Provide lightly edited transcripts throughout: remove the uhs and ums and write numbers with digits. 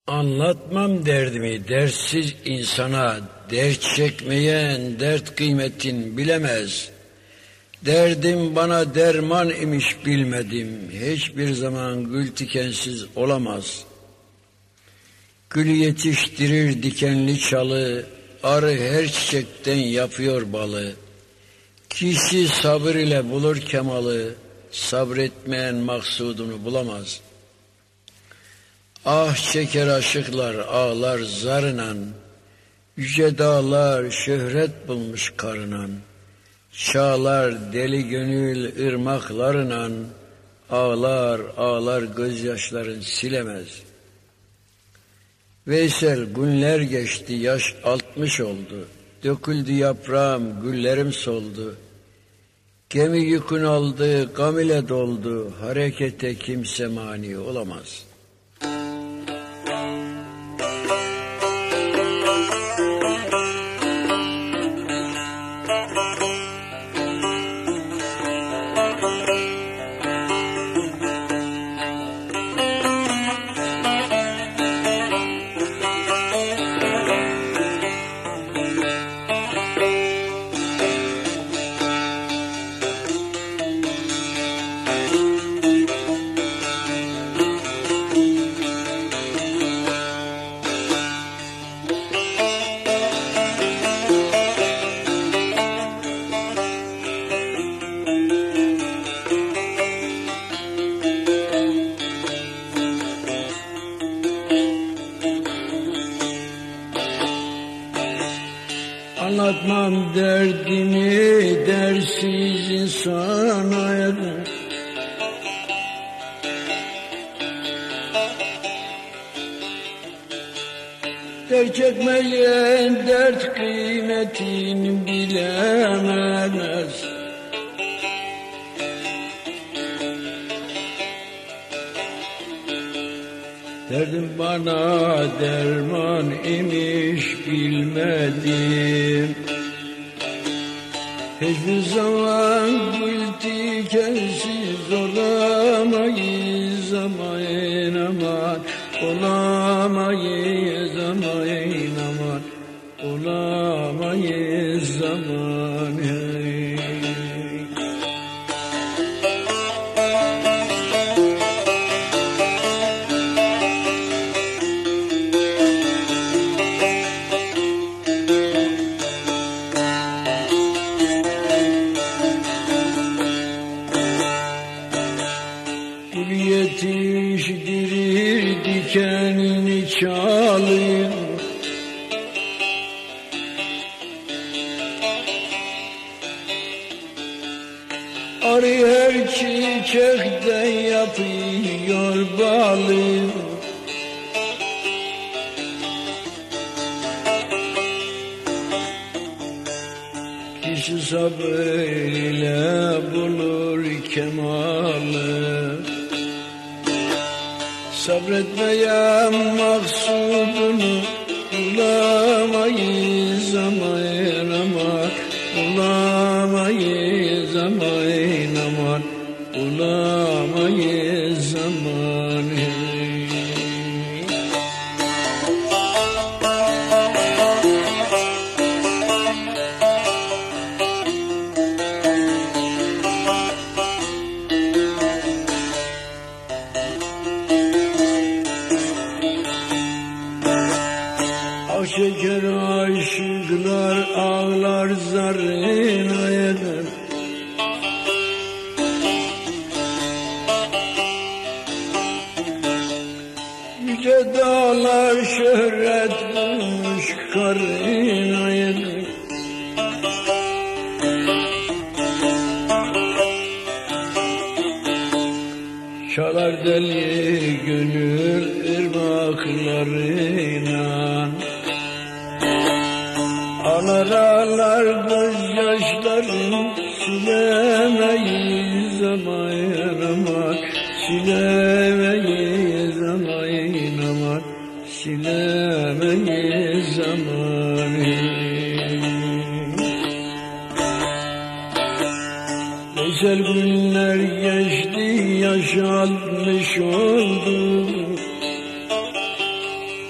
Anlatmam derdimi dertsiz insana, dert çekmeyen dert kıymetin bilemez. Derdim bana derman imiş bilmedim, hiçbir zaman gül tikensiz olamaz. Gül yetiştirir dikenli çalı, arı her çiçekten yapıyor balı. Kişi sabır ile bulur kemalı, sabretmeyen maksudunu bulamaz. Ah çeker aşıklar ağlar zarınan, yüce dağlar şöhret bulmuş karınan. Çağlar deli gönül ırmaklarınan, ağlar ağlar gözyaşların silemez. Veysel günler geçti, yaş 60 oldu. Döküldü yaprağım, güllerim soldu. Gemi yükün aldı, gam ile doldu. Harekete kimse mani olamaz. Anlatmam derdimi dersiz insana, dert çekmeyen dert kıymetini bilemez. Derdim bana derman imiş bilmedim. Hiçbir zaman gül tikensiz olamayız aman aman. Olamayız aman aman. Olamayız aman hey. Yetiştirir dikenini çalıyor, arı her çiçekten yapıyor balı. Kişi sabırla bulur kemalı, sabretmeyen maksudunu bulamayız aman aman. Bulamayız aman aman. Bulamayız aman hey. Çeker aşıklar ağlar zarına eder. Yüce dağlar şöhret bulmuş karına eder. Çalar deli gönül ırmaklarına, ağlar ağlar gözyaşlarını silemeyiz aman aman. Silemeyiz aman aman. Silemeyiz aman Veysel günler geçti, yaş 60 oldu.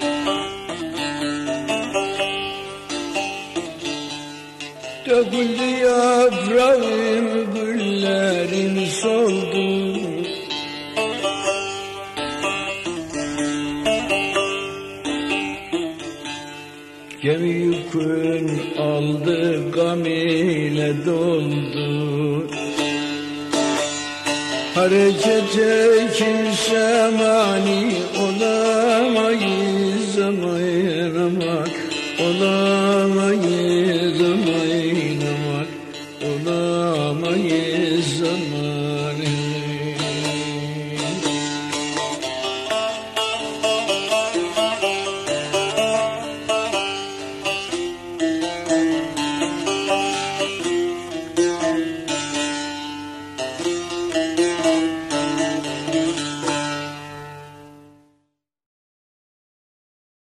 Döküldü yaprağım, güllerim soldu. Gemi yükün aldı, gam ile doldu. Harekete kimse mani olamayız, aman aman olamayız.